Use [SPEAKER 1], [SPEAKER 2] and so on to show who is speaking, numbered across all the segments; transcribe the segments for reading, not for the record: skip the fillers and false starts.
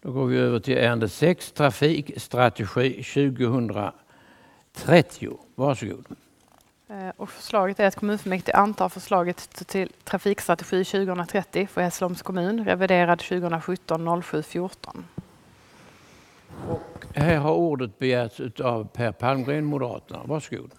[SPEAKER 1] Då går vi över till ärende 6, trafikstrategi 2030. Varsågod.
[SPEAKER 2] Och förslaget är att kommunfullmäktige antar förslaget till trafikstrategi 2030 för Hässleholms kommun, reviderad 2017-07-14.
[SPEAKER 1] Och här har ordet begärts av Per Palmgren, Moderaterna. Varsågod.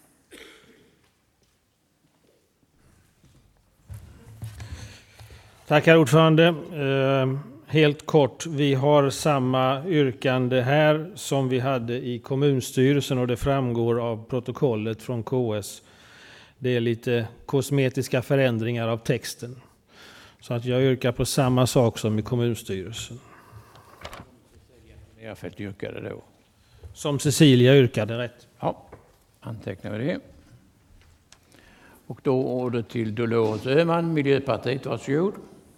[SPEAKER 3] Tack herr ordförande. Helt kort, vi har samma yrkande här som vi hade i kommunstyrelsen och det framgår av protokollet från KS. Det är lite kosmetiska förändringar av texten. Så att jag yrkar på samma sak som i kommunstyrelsen.
[SPEAKER 1] Nerfelt yrkade då.
[SPEAKER 3] Som Cecilia yrkade rätt.
[SPEAKER 1] Ja, antecknar vi det. Och då ordet till Dolores Öhman, Miljöpartiet. Varsågod.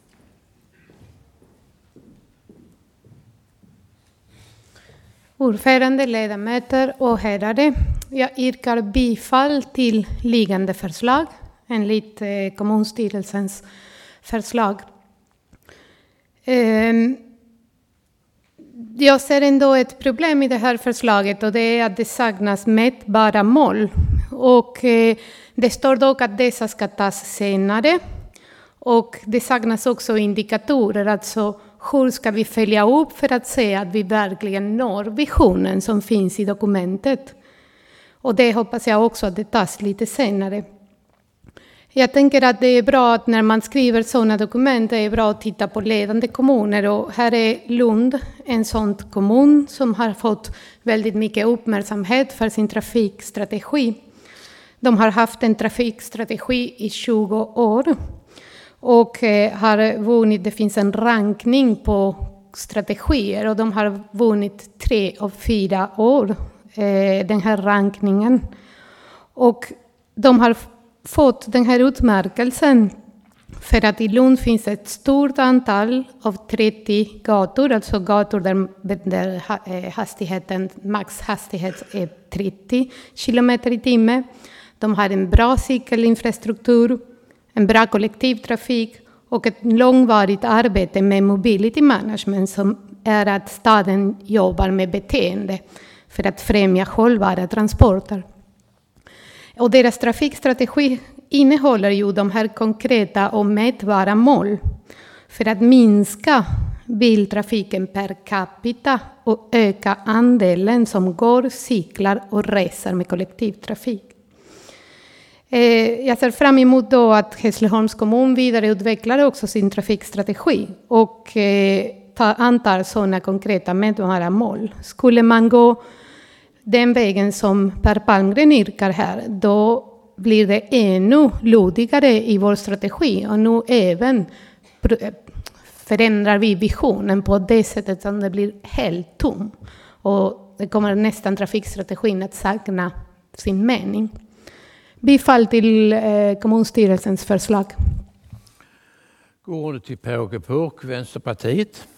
[SPEAKER 4] Ordförande, ledamöter och herrar, jag yrkar bifall till liggande förslag enligt kommunstyrelsens förslag. Jag ser ändå ett problem i det här förslaget och det är att det saknas mätbara mål. Och det står dock att dessa ska tas senare. Och det saknas också indikatorer, alltså hur ska vi följa upp för att se att vi verkligen når visionen som finns i dokumentet. Och det hoppas jag också att det tas lite senare. Jag tänker att det är bra att när man skriver sådana dokument, det är bra att titta på ledande kommuner. Och här är Lund en sån kommun som har fått väldigt mycket uppmärksamhet för sin trafikstrategi. De har haft en trafikstrategi i 20 år. Och har vunnit, det finns en rankning på strategier och de har vunnit 3 av 4 år, den här rankningen. Och de har fått den här utmärkelsen för att i Lund finns ett stort antal av 30 gator, alltså gator där hastigheten, maxhastighet är 30 kilometer i timme. De har en bra cykelinfrastruktur, en bra kollektivtrafik och ett långvarigt arbete med mobility management som är att staden jobbar med beteende för att främja hållbara transporter. Och deras trafikstrategi innehåller ju de här konkreta och mätbara mål för att minska biltrafiken per capita och öka andelen som går, cyklar och reser med kollektivtrafik. Jag ser fram emot då att Hässleholms kommun vidareutvecklar också sin trafikstrategi och antar sådana konkreta mätbara mål. Skulle man gå den vägen som Per Palmgren yrkar här, då blir det ännu luddigare i vår strategi och nu även förändrar vi visionen på det sättet som det blir helt tom. Och det kommer nästan trafikstrategin att sakna sin mening. Bifall till kommunstyrelsens förslag.
[SPEAKER 1] Går det till Per-Åke Purk, Vänsterpartiet.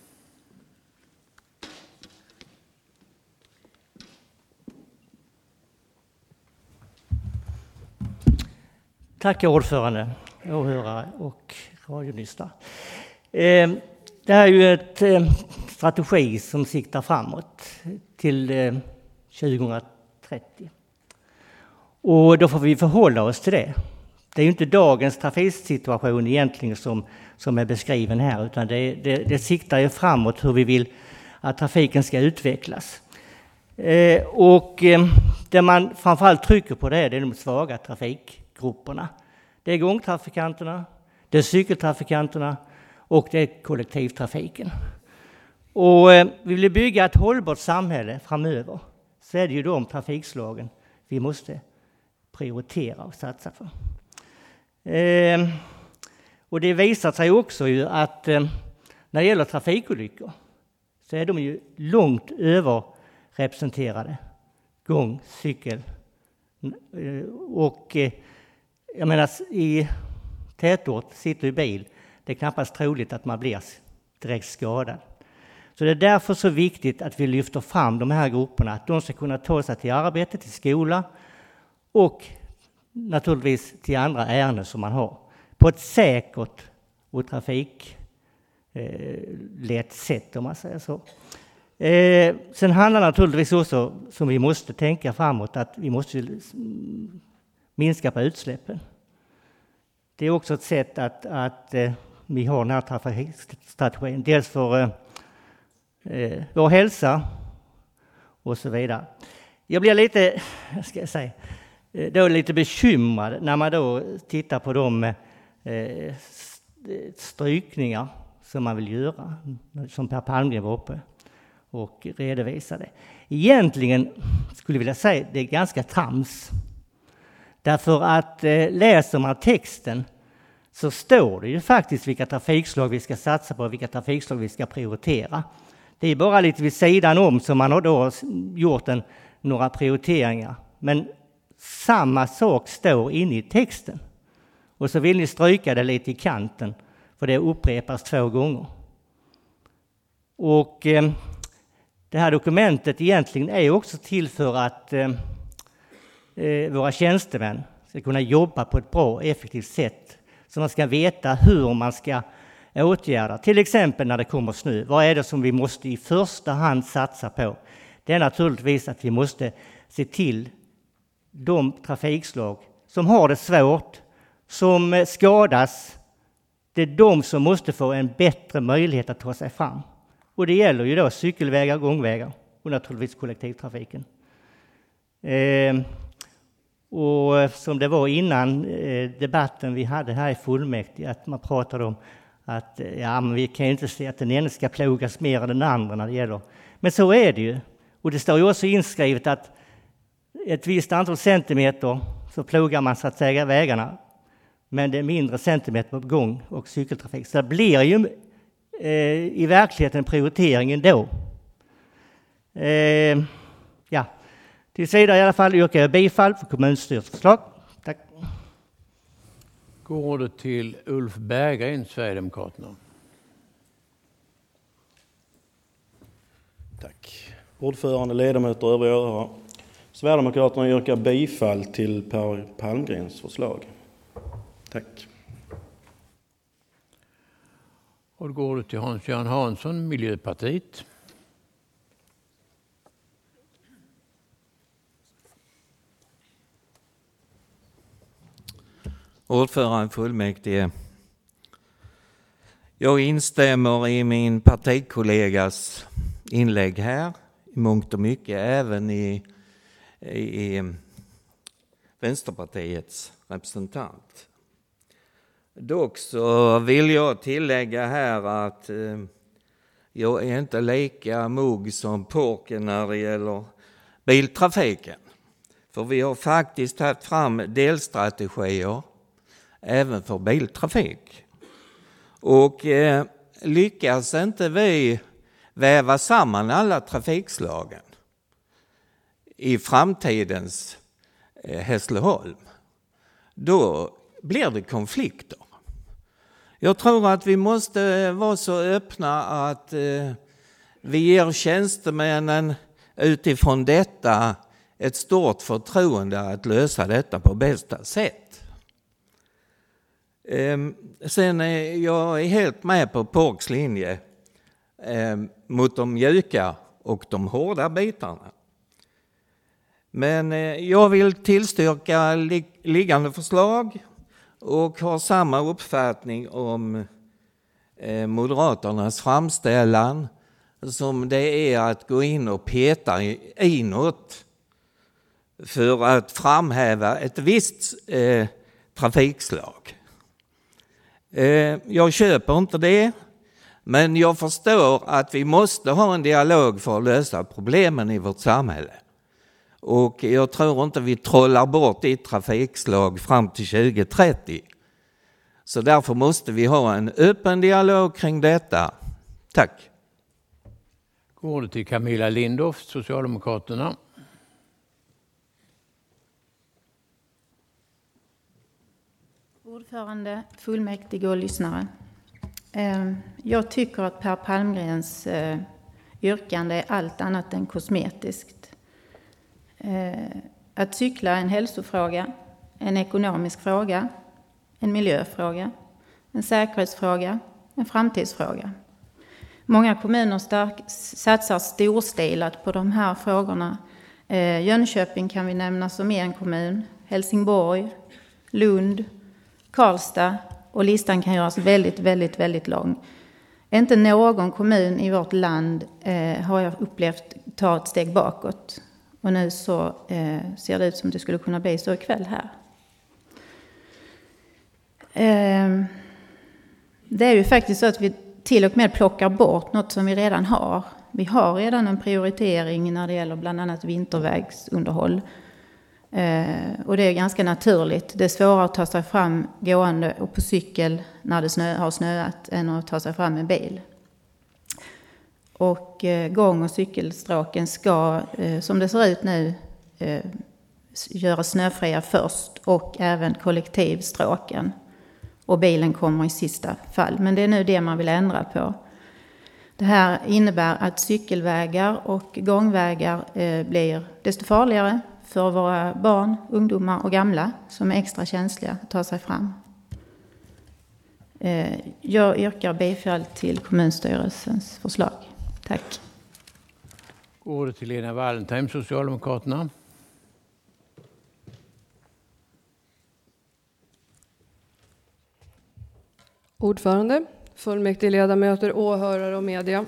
[SPEAKER 5] Tack ordförande, åhörare och radiolyssnare. Det här är ju ett strategi som siktar framåt till 2030. Och då får vi förhålla oss till det. Det är ju inte dagens trafiksituation egentligen som är beskriven här, utan det siktar ju framåt hur vi vill att trafiken ska utvecklas. Och det man framförallt trycker på det är de svaga trafikgrupperna. Det är gångtrafikanterna, det är cykeltrafikanterna och det är kollektivtrafiken. Och vi vill bygga ett hållbart samhälle framöver, så är det ju de trafikslagen vi måste prioritera och satsa på. Och det visar sig också ju att när det gäller trafikolyckor så är de ju långt överrepresenterade. Gång, cykel och jag menar i tätort sitter i bil. Det är knappast troligt att man blir direkt skadad. Så det är därför så viktigt att vi lyfter fram de här grupperna. Att de ska kunna ta sig till arbete, till skola och naturligtvis till andra ärenden som man har. På ett säkert och lätt sätt, om man säger så. Sen handlar det naturligtvis också, som vi måste tänka framåt, att vi måste minska på utsläppen. Det är också ett sätt att vi har den här trafikstrategin. Dels för vår hälsa och så vidare. Jag blir lite bekymrad när man då tittar på de strykningar som man vill göra, som Per Palmgren var uppe och redovisade. Egentligen skulle jag vilja säga att det är ganska trams. Därför att läser man texten så står det ju faktiskt vilka trafikslag vi ska satsa på och vilka trafikslag vi ska prioritera. Det är bara lite vid sidan om som man har då gjort några prioriteringar. Men samma sak står inne i texten. Och så vill ni stryka det lite i kanten, för det upprepas 2 gånger. Och det här dokumentet egentligen är också till för att våra tjänstemän ska kunna jobba på ett bra och effektivt sätt. Så man ska veta hur man ska åtgärda. Till exempel när det kommer snö. Vad är det som vi måste i första hand satsa på? Det är naturligtvis att vi måste se till de trafikslag som har det svårt, som skadas. Det är de som måste få en bättre möjlighet att ta sig fram. Och det gäller ju då cykelvägar, gångvägar och naturligtvis kollektivtrafiken. Och som det var innan debatten vi hade här i fullmäktige, att man pratade om att men vi kan inte se att den ena ska plogas mer än den andra när det gäller. Men så är det ju. Och det står ju också inskrivet att ett visst antal centimeter så plogar man så att säga vägarna. Men det är mindre centimeter på gång- och cykeltrafik. Så det blir ju i verkligheten prioriteringen då. Tills vidare i alla fall yrkar jag bifall för kommunstyrelsens förslag. Tack.
[SPEAKER 1] Går ordet till Ulf Berggren, Sverigedemokraterna.
[SPEAKER 6] Tack. Ordförande, ledamöter och övriga åhörare. Sverigedemokraterna yrkar bifall till Per Palmgrens förslag. Tack.
[SPEAKER 1] Och då går det till Hans-Göran Hansson, Miljöpartiet.
[SPEAKER 7] Ordförande fullmäktige. Jag instämmer i min partikollegas inlägg här, i mångt och mycket, även i Vänsterpartiets representant. Dock så vill jag tillägga här att jag är inte lika mugg som Porken när det gäller biltrafiken. För vi har faktiskt tagit fram delstrategier även för biltrafik. Och lyckas inte vi väva samman alla trafikslagen i framtidens Hässleholm, då blir det konflikter. Jag tror att vi måste vara så öppna att vi ger tjänstemännen utifrån detta ett stort förtroende att lösa detta på bästa sätt. Sen är jag helt med på Porks linje mot de mjuka och de hårda bitarna. Men jag vill tillstyrka liggande förslag och har samma uppfattning om Moderaternas framställan som det är att gå in och peta inåt för att framhäva ett visst trafikslag. Jag köper inte det, men jag förstår att vi måste ha en dialog för att lösa problemen i vårt samhälle. Och jag tror inte vi trollar bort ett trafikslag fram till 2030. Så därför måste vi ha en öppen dialog kring detta. Tack.
[SPEAKER 1] Går det till Camilla Lindorff, Socialdemokraterna.
[SPEAKER 8] Ordförande, fullmäktige och lyssnare. Jag tycker att Per Palmgrens yrkande är allt annat än kosmetiskt. Att cykla är en hälsofråga, en ekonomisk fråga, en miljöfråga, en säkerhetsfråga, en framtidsfråga. Många kommuner satsar storstilat på de här frågorna. Jönköping kan vi nämna som en kommun, Helsingborg, Lund, Karlstad, och listan kan göras väldigt, väldigt, väldigt lång. Inte någon kommun i vårt land har jag upplevt ta ett steg bakåt. Och nu så ser det ut som det skulle kunna bli så ikväll här. Det är ju faktiskt så att vi till och med plockar bort något som vi redan har. Vi har redan en prioritering när det gäller bland annat vintervägsunderhåll. Och det är ganska naturligt. Det är svårare att ta sig fram gående och på cykel när det har snöat än att ta sig fram med bil. Och gång- och cykelstråken ska, som det ser ut nu, göras snöfria först och även kollektivstråken. Och bilen kommer i sista fall. Men det är nu det man vill ändra på. Det här innebär att cykelvägar och gångvägar blir desto farligare för våra barn, ungdomar och gamla som är extra känsliga att ta sig fram. Jag yrkar bifall till kommunstyrelsens förslag. Tack.
[SPEAKER 1] Ordet till Lena Wallentheim, Socialdemokraterna.
[SPEAKER 9] Ordförande, fullmäktigeledamöter, åhörare och media.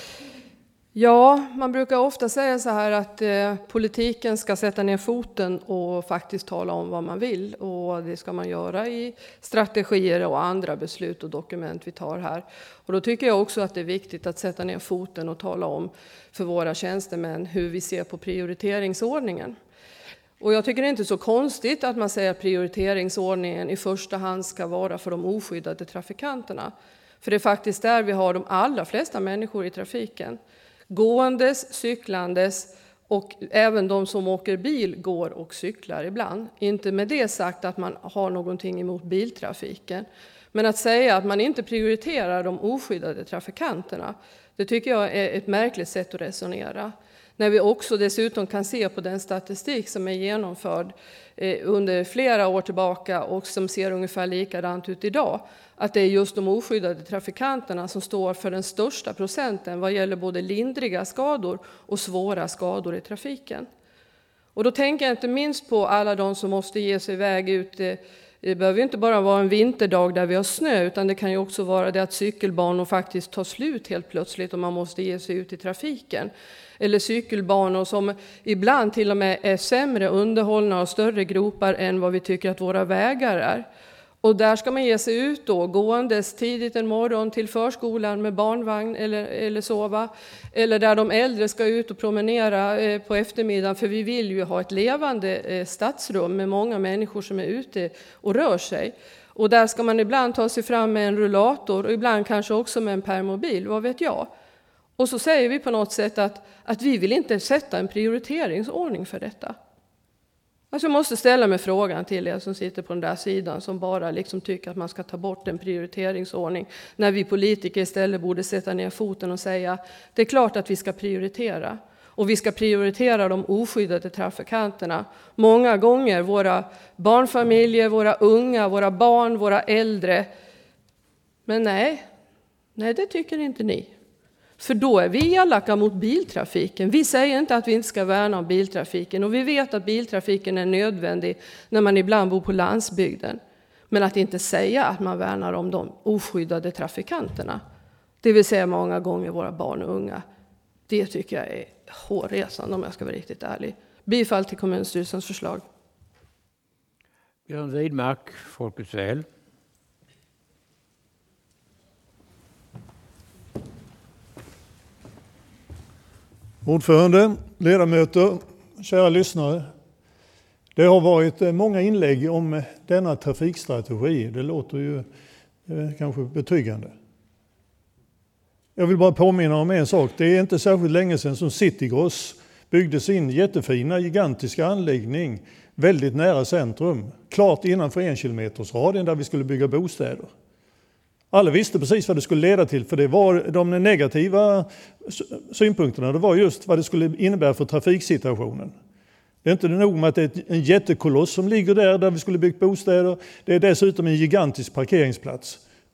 [SPEAKER 9] Ja, man brukar ofta säga så här att politiken ska sätta ner foten och faktiskt tala om vad man vill. Och det ska man göra i strategier och andra beslut och dokument vi tar här. Och då tycker jag också att det är viktigt att sätta ner foten och tala om för våra tjänstemän hur vi ser på prioriteringsordningen. Och jag tycker det är inte så konstigt att man säger att prioriteringsordningen i första hand ska vara för de oskyddade trafikanterna. För det är faktiskt där vi har de allra flesta människor i trafiken. Gåendes, cyklandes och även de som åker bil går och cyklar ibland. Inte med det sagt att man har någonting emot biltrafiken. Men att säga att man inte prioriterar de oskyddade trafikanterna, det tycker jag är ett märkligt sätt att resonera. När vi också dessutom kan se på den statistik som är genomförd under flera år tillbaka och som ser ungefär likadant ut idag. Att det är just de oskyddade trafikanterna som står för den största procenten vad gäller både lindriga skador och svåra skador i trafiken. Och då tänker jag inte minst på alla de som måste ge sig iväg ut. Det behöver inte bara vara en vinterdag där vi har snö, utan det kan ju också vara det att cykelbanor faktiskt tar slut helt plötsligt och man måste ge sig ut i trafiken. Eller cykelbanor som ibland till och med är sämre underhållna och större gropar än vad vi tycker att våra vägar är. Och där ska man ge sig ut då, gåendes tidigt en morgon till förskolan med barnvagn eller sova. Eller där de äldre ska ut och promenera på eftermiddagen, för vi vill ju ha ett levande stadsrum med många människor som är ute och rör sig. Och där ska man ibland ta sig fram med en rullator och ibland kanske också med en permobil, vad vet jag. Och så säger vi på något sätt att vi vill inte sätta en prioriteringsordning för detta. Alltså jag måste ställa mig frågan till er som sitter på den där sidan som bara liksom tycker att man ska ta bort en prioriteringsordning. När vi politiker istället borde sätta ner foten och säga det är klart att vi ska prioritera. Och vi ska prioritera de oskyddade trafikanterna. Många gånger våra barnfamiljer, våra unga, våra barn, våra äldre. Men nej, det tycker inte ni. För då är vi elaka mot biltrafiken. Vi säger inte att vi inte ska värna om biltrafiken. Och vi vet att biltrafiken är nödvändig när man ibland bor på landsbygden. Men att inte säga att man värnar om de oskyddade trafikanterna, det vill säga många gånger våra barn och unga, det tycker jag är hårresande om jag ska vara riktigt ärlig. Bifall till kommunstyrelsens förslag.
[SPEAKER 1] Björn Widmark, Folkets väl.
[SPEAKER 10] Ordförande, ledamöter, kära lyssnare. Det har varit många inlägg om denna trafikstrategi. Det låter ju kanske betryggande. Jag vill bara påminna om en sak. Det är inte särskilt länge sedan som Citygross byggde sin jättefina, gigantiska anläggning väldigt nära centrum. Klart innanför 1 kilometersradien där vi skulle bygga bostäder. Alla visste precis vad det skulle leda till, för det var de negativa synpunkterna. Det var just vad det skulle innebära för trafiksituationen. Det är inte nog med att det är en jättekoloss som ligger där vi skulle bygga bostäder. Det är dessutom en gigantisk parkeringsplats.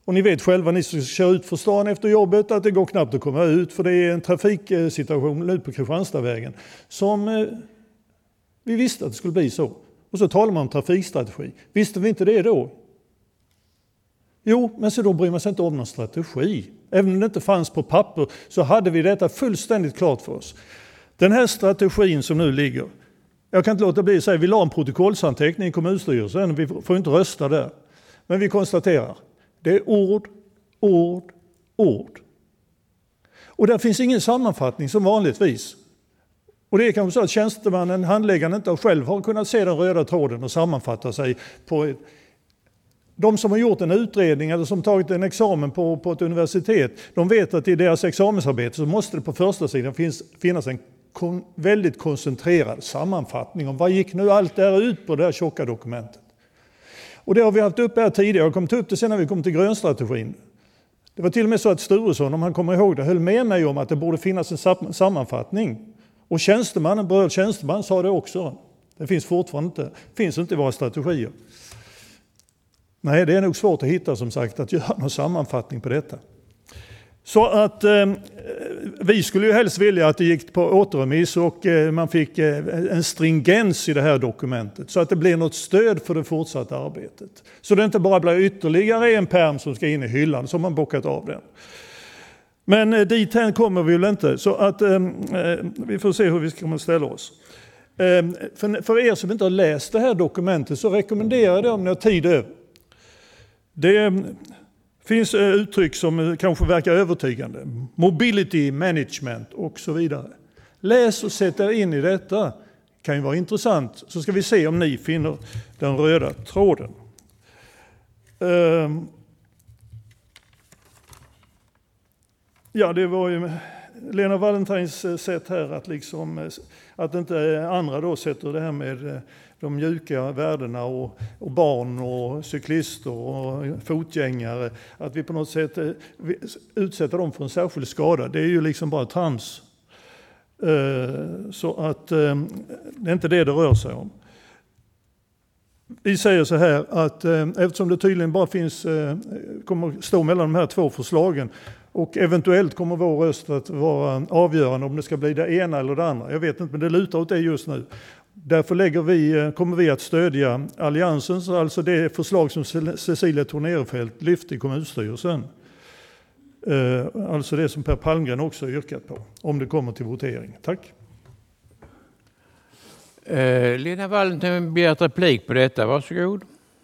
[SPEAKER 10] Och ni vet själva, ni ska köra ut för stan efter jobbet, att det går knappt att komma ut för det är en trafiksituation ut på Kristianstadvägen som vi visste att det skulle bli så. Och så talar man om trafikstrategi. Visste vi inte det då? Jo, men så då bryr man sig inte om någon strategi. Även om det inte fanns på papper så hade vi detta fullständigt klart för oss. Den här strategin som nu ligger, jag kan inte låta bli att säga, vi la en protokollsanteckning i kommunstyrelsen, vi får inte rösta där. Men vi konstaterar, det är ord, ord, ord. Och där finns ingen sammanfattning som vanligtvis. Och det är kanske så att tjänstemannen, handläggaren inte själv har kunnat se den röda tråden och sammanfatta sig på de som har gjort en utredning eller som tagit en examen på ett universitet, de vet att i deras examensarbete så måste det på första sidan finnas en väldigt koncentrerad sammanfattning om vad gick nu allt där ut på det här tjocka dokumentet. Och det har vi haft upp här tidigare, jag kommer ta upp det sen när vi kom till grönstrategin. Det var till och med så att Sturesson, om han kommer ihåg det, höll med mig om att det borde finnas en sammanfattning. Och berörd tjänsteman sa det också. Det finns fortfarande inte, finns inte i våra strategier. Nej, det är nog svårt att hitta som sagt att göra någon sammanfattning på detta. Så att vi skulle ju helst vilja att det gick på återremiss och man fick en stringens i det här dokumentet. Så att det blir något stöd för det fortsatta arbetet. Så det inte bara blir ytterligare en pärm som ska in i hyllan som man bockat av den. Men dit här kommer vi väl inte. Så att vi får se hur vi ska ställa oss. För er som inte har läst det här dokumentet så rekommenderar jag det om ni har tid över. Det finns uttryck som kanske verkar övertygande. Mobility management och så vidare. Läs och sätt er in i detta. Kan ju vara intressant. Så ska vi se om ni finner den röda tråden. Ja, det var ju Lena Wallentines sätt här att liksom att inte andra då sätter det här med de mjuka värdena och barn och cyklister och fotgängare, att vi på något sätt utsätter dem för en särskild skada. Det är ju liksom bara trams. Så att det är inte det rör sig om. Vi säger så här att eftersom det tydligen bara kommer stå mellan de här två förslagen och eventuellt kommer vår röst att vara avgörande om det ska bli det ena eller det andra. Jag vet inte, men det lutar åt det just nu. Därför kommer vi att stödja alliansens, alltså det förslag som Cecilia Thornerfeldt lyfte i kommunstyrelsen. Alltså det som Per Palmgren också yrkat på, om det kommer till votering. Tack.
[SPEAKER 1] Lena Wallentheim begär ett replik på detta, varsågod.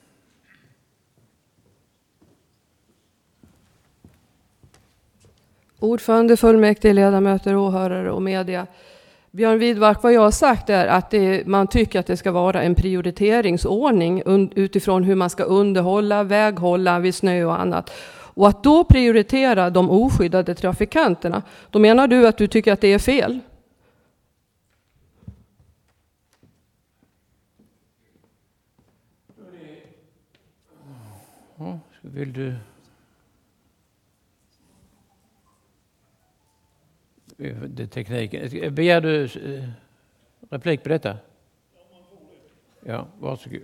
[SPEAKER 9] Ordförande, fullmäktige, ledamöter, åhörare och media. Björn Widmark, vad jag har sagt är att man tycker att det ska vara en prioriteringsordning utifrån hur man ska underhålla, väghålla vid snö och annat. Och att då prioritera de oskyddade trafikanterna, då menar du att du tycker att det är fel?
[SPEAKER 1] Ja, vill du... Det tekniken. Begär du replik på detta? Ja, varsågod.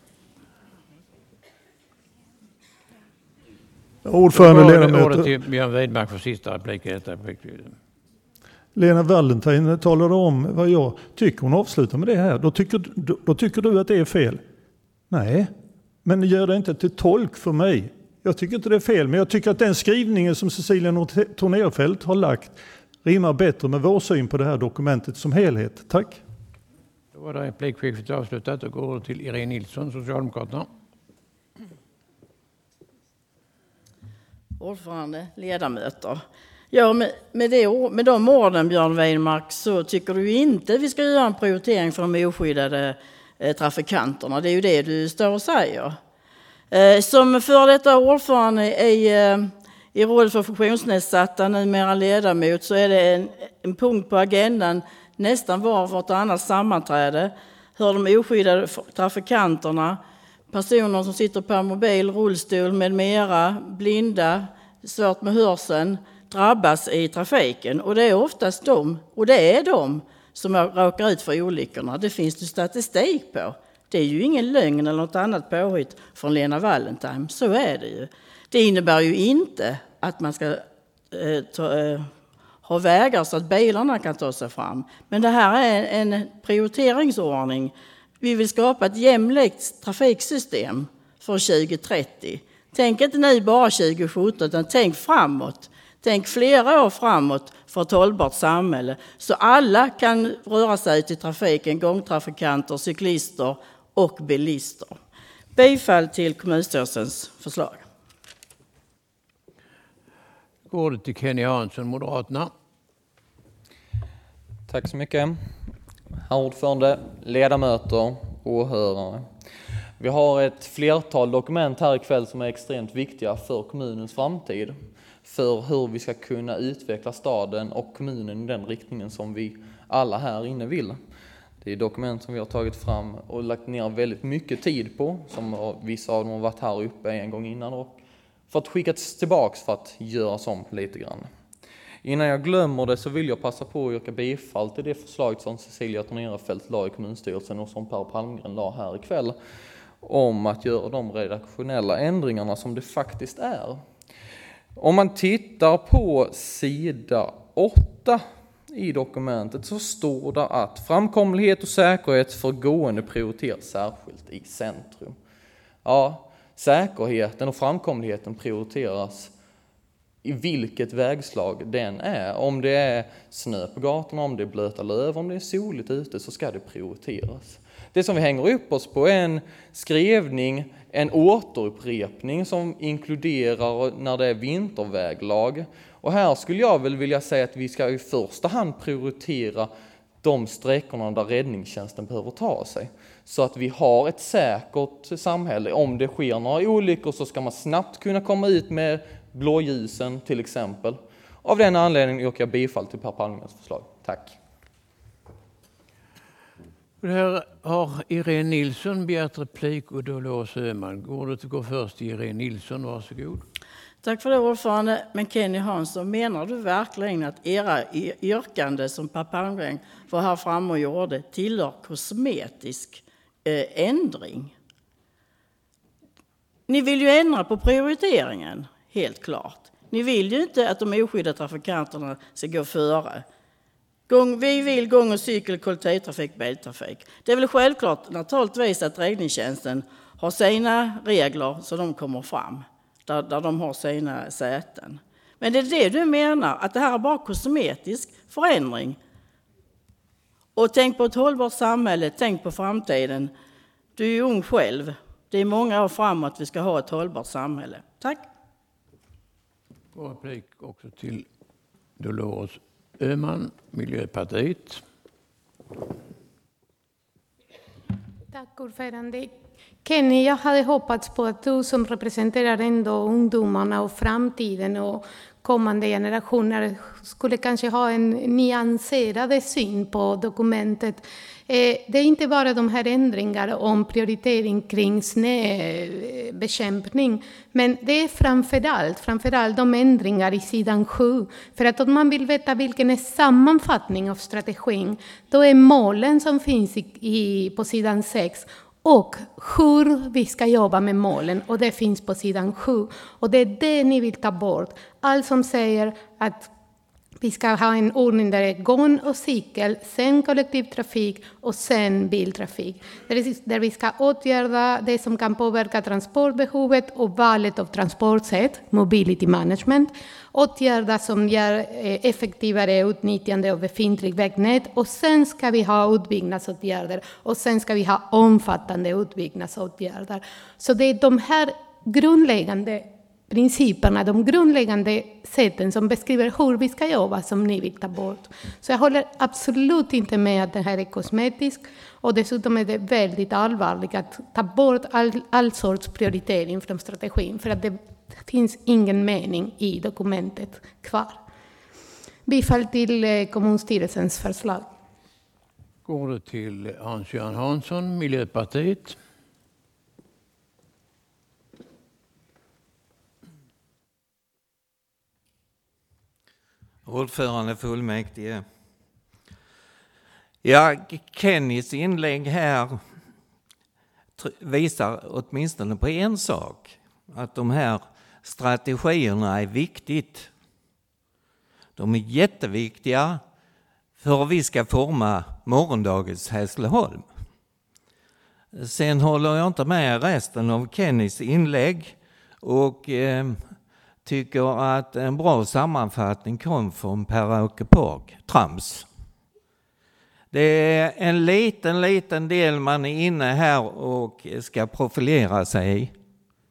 [SPEAKER 10] Ordförande, ledamöter.
[SPEAKER 1] Till Björn Widmark för sista replik i detta.
[SPEAKER 10] Lena Wallentheim talade om vad jag tycker. Hon avslutar med det här. Då tycker du att det är fel? Nej, men gör det inte till tolk för mig. Jag tycker inte det är fel, men jag tycker att den skrivningen som Cecilia Thornerfeldt har lagt rimmar bättre med vår syn på det här dokumentet som helhet. Tack.
[SPEAKER 1] Då var det replikskiftet avslutat och går till Irene Nilsson, Socialdemokraterna.
[SPEAKER 11] Ordförande, ledamöter. Ja, med de orden, Björn Widmark, så tycker du inte vi ska göra en prioritering för de oskyddade trafikanterna. Det är ju det du står och säger. Som för detta ordförande i rådet för funktionsnedsatta, numera ledamot, så är det en punkt på agendan nästan vartannat sammanträde. Hör de oskyddade trafikanterna, personer som sitter på mobil, rullstol med mera, blinda, svårt med hörseln, drabbas i trafiken. Och det är oftast de som råkar ut för olyckorna. Det finns det statistik på. Det är ju ingen lögn eller något annat påhitt från Lena Wallentheim. Så är det ju. Det innebär ju inte att man ska ha vägar så att bilarna kan ta sig fram. Men det här är en prioriteringsordning. Vi vill skapa ett jämlikt trafiksystem för 2030. Tänk inte nu bara 2017, utan tänk framåt. Tänk flera år framåt för ett hållbart samhälle. Så alla kan röra sig ut i trafiken, gångtrafikanter, cyklister och bilister. Bifall till kommunstyrelsens förslag.
[SPEAKER 1] Går det till Kenny Hansson, Moderaterna.
[SPEAKER 12] Tack så mycket. Herr ordförande, ledamöter, åhörare. Vi har ett flertal dokument här ikväll som är extremt viktiga för kommunens framtid. För hur vi ska kunna utveckla staden och kommunen i den riktningen som vi alla här inne vill. Det är dokument som vi har tagit fram och lagt ner väldigt mycket tid på. Som vissa av dem har varit här uppe en gång innan och fått skickats tillbaks för att göra om lite grann. Innan jag glömmer det så vill jag passa på att yrka bifall till det förslaget som Cecilia Tornerfelt la i kommunstyrelsen och som Per Palmgren la här ikväll. Om att göra de redaktionella ändringarna som det faktiskt är. Om man tittar på sida 8 i dokumentet så står det att framkomlighet och säkerhet för gående prioriteras särskilt i centrum. Ja, säkerheten och framkomligheten prioriteras i vilket vägslag den är. Om det är snö på gatorna, om det är blöta löv, om det är soligt ute så ska det prioriteras. Det som vi hänger upp oss på är en skrivning, en återupprepning som inkluderar när det är vinterväglag. Och här skulle jag väl vilja säga att vi ska i första hand prioritera de sträckorna där räddningstjänsten behöver ta sig. Så att vi har ett säkert samhälle. Om det sker några olyckor så ska man snabbt kunna komma ut med blåljusen till exempel. Av den anledningen yrkar jag bifall till Per Palmgrens förslag. Tack.
[SPEAKER 1] Det här har Irene Nilsson begärt replik och Dolores Öhman. Går det att gå först till Irene Nilsson? Varsågod.
[SPEAKER 11] Tack för det ordförande. Men Kenny Hansson, menar du verkligen att era yrkande som Per Palmgren var här framme och gjorde tillhör kosmetisk ändring? Ni vill ju ändra på prioriteringen, helt klart. Ni vill ju inte att de oskyddade trafikanterna ska gå före. Vi vill gång- och cykel, kollektivtrafik, biltrafik. Det är väl självklart naturligtvis att räddningstjänsten har sina regler så de kommer fram. Där de har sina säten. Men det är det du menar, att det här är bara kosmetisk förändring. Och tänk på ett hållbart samhälle, tänk på framtiden. Du är ju ung själv. Det är många år framåt vi ska ha ett hållbart samhälle. Tack.
[SPEAKER 1] Och replik också till Dolores Öhman, Miljöpartiet.
[SPEAKER 4] Tack ordförande. Kenny, jag hade hoppats på att du som representerar ändå ungdomarna och framtiden och kommande generationer skulle kanske ha en nyanserad syn på dokumentet. Det är inte bara de här ändringarna om prioritering kring snöbekämpning, men det är framförallt de ändringar i sidan 7. För att om man vill veta vilken är sammanfattning av strategin, då är målen som finns på sidan 6 och hur vi ska jobba med målen, och det finns på sidan 7. Och det är det ni vill ta bort. Allt som säger att vi ska ha en ordning där det är gång och cykel, sen kollektivtrafik och sen biltrafik. Där vi ska åtgärda det som kan påverka transportbehovet och valet av transportsätt, mobility management. Åtgärda som ger effektivare utnyttjande av befintlig vägnät, och sen ska vi ha utbyggnadsåtgärder och sen ska vi ha omfattande utbyggnadsåtgärder. Så det är de här grundläggande principerna, de grundläggande sätten som beskriver hur vi ska jobba som ni vill ta bort. Så jag håller absolut inte med att det här är kosmetiskt, och dessutom är det väldigt allvarligt att ta bort all sorts prioritering från strategin, för att det finns ingen mening i dokumentet kvar. Bifall till kommunstyrelsens förslag.
[SPEAKER 1] Går det till Hans-Göran Hansson, Miljöpartiet.
[SPEAKER 7] Ordförande fullmäktige. Ja, Kennys inlägg här visar åtminstone på en sak. Att de här strategierna är viktigt. De är jätteviktiga för att vi ska forma morgondagens Hässleholm. Sen håller jag inte med resten av Kennys inlägg och tycker att en bra sammanfattning kom från Per-Åke Påg, trams. Det är en liten del man är inne här och ska profilera sig i.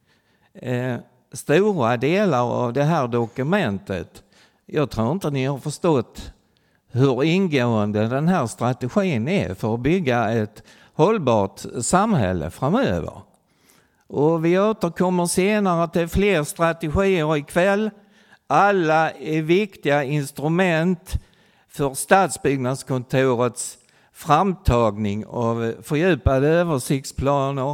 [SPEAKER 7] Stora delar av det här dokumentet, jag tror inte ni har förstått hur ingående den här strategin är för att bygga ett hållbart samhälle framöver. Och vi återkommer senare till fler strategier ikväll. Alla är viktiga instrument för Stadsbyggnadskontorets framtagning av fördjupade översiktsplaner,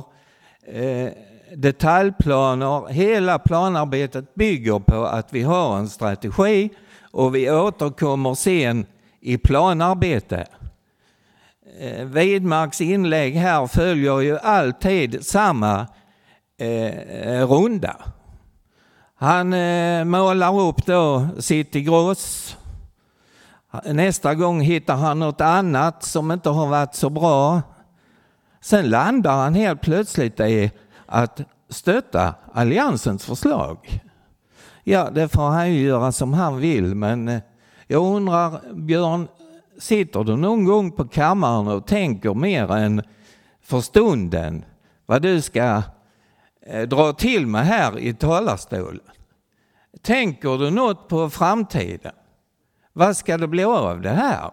[SPEAKER 7] detaljplaner. Hela planarbetet bygger på att vi har en strategi och vi återkommer sen i planarbete. Widmarks inlägg här följer ju alltid samma runda. Han målar upp då Citygross. Nästa gång hittar han något annat som inte har varit så bra. Sen landar han helt plötsligt i att stötta alliansens förslag. Ja, det får han ju göra som han vill, men jag undrar, Björn, sitter du någon gång på kammaren och tänker mer än för stunden vad du ska dra till med här i talarstolen? Tänker du något på framtiden? Vad ska det bli av det här?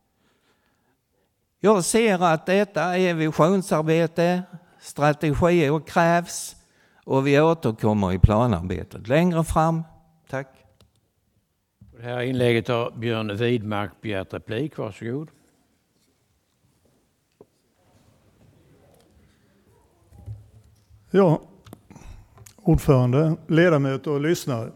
[SPEAKER 7] Jag ser att detta är visionsarbete, strategier krävs och vi återkommer i planarbetet längre fram. Tack.
[SPEAKER 1] Det här inlägget har Björn Widmark begärt replik. Varsågod.
[SPEAKER 10] Ja, ordförande, ledamöter och lyssnare.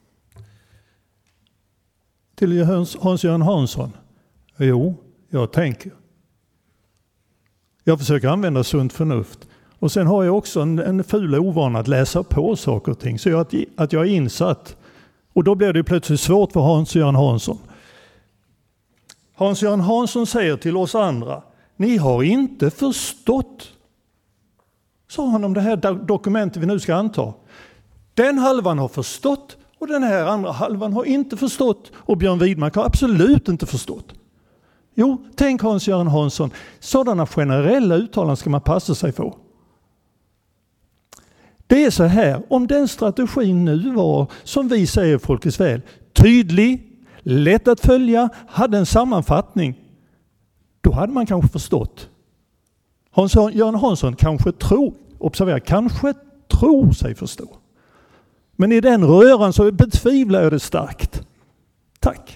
[SPEAKER 10] Till Hans-Göran Hansson. Jo, jag tänker. Jag försöker använda sunt förnuft. Och sen har jag också en ful ovana att läsa på saker och ting. Så att jag är insatt. Och då blir det plötsligt svårt för Hans-Göran Hansson. Hans-Göran Hansson säger till oss andra: ni har inte förstått. Sa han om det här dokumentet vi nu ska anta. Den halvan har förstått och den här andra halvan har inte förstått. Och Björn Widmark har absolut inte förstått. Jo, tänk Hans-Göran Hansson. Sådana generella uttalanden ska man passa sig för. Det är så här, om den strategin nu var, som vi säger Folkets Väl, tydlig, lätt att följa, hade en sammanfattning, då hade man kanske förstått. Hans-Göran Hansson kanske tror sig förstå. Men i den röran så betvivlar jag det starkt. Tack.